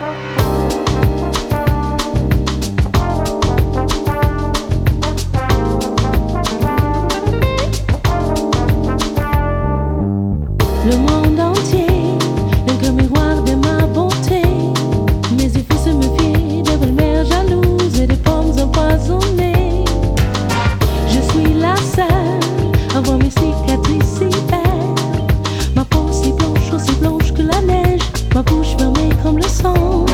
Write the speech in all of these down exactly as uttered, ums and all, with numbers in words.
Le monde entier n'est qu'un miroir de ma bonté. Mes yeux se me fient des belles-mères jalouses et des pommes empoisonnées. Je suis la seule à voir mes cicatrices si belles. Ma peau si blanche, aussi blanche que la neige. Ma bouche fermée comme le sang.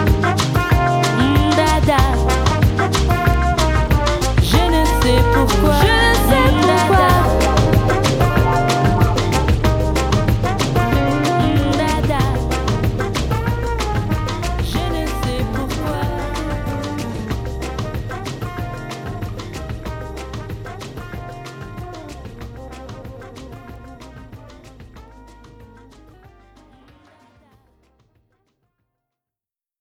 Pourquoi